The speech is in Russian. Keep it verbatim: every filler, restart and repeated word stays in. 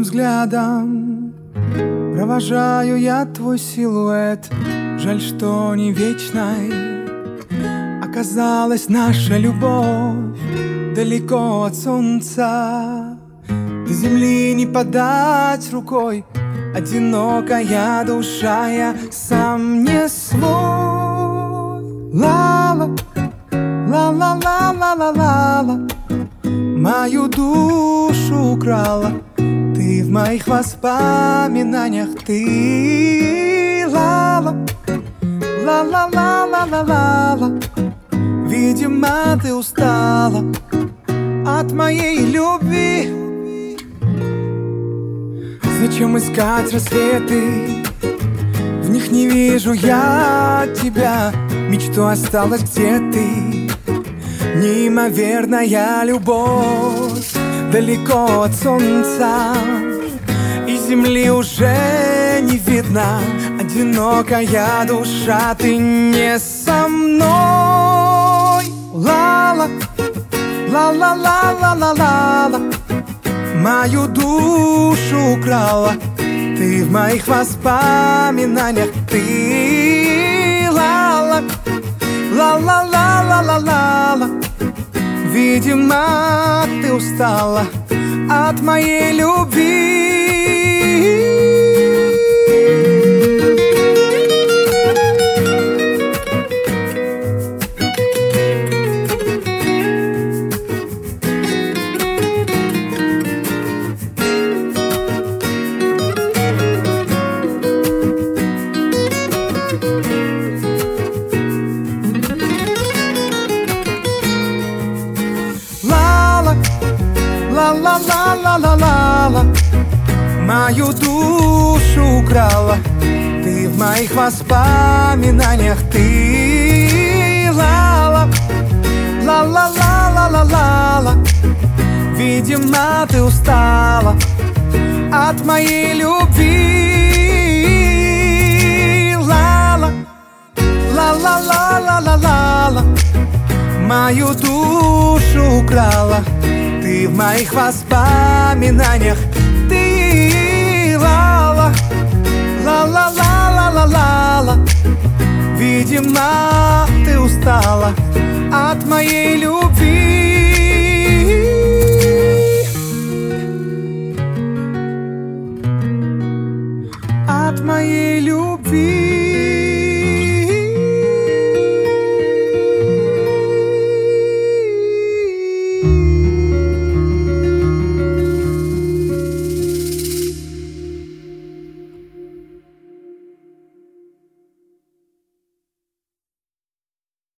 взглядом провожаю я твой силуэт. Жаль, что не вечной оказалась наша любовь. Далеко от солнца, до земли не подать рукой. Одинокая душа, я сам не свой. Ла-ла, ла-ла-ла-ла-ла-ла-ла, мою душу украла ты в моих воспоминаниях. Ты ла-ла, ла-ла-ла-ла-ла-ла-ла, видимо, ты устала от моей любви. Зачем искать рассветы? В них не вижу я тебя. Мечту осталась, где ты. Неимоверная любовь далеко от солнца, и земли уже не видно. Одинокая душа, ты не со мной. Ла-ла, ла-ла-ла-ла-ла-ла-ла, мою душу украла ты в моих воспоминаниях. Ты ла-ла, ла-ла-ла-ла-ла-ла-ла, видимо, ты устала от моей любви. Ла-ла-ла-ла-ла-ла-ла, мою душу украла ты в моих воспоминаниях. Ты ла-ла, ла-ла-ла-ла-ла-ла-ла, видимо, ты устала от моей любви. Ла-ла, ла-ла-ла-ла-ла-ла-ла, мою душу украла ты в моих воспоминаниях. Ты ла-ла, ла-ла-ла-ла-ла-ла-ла, видимо, ты устала от моей любви. От моей любви.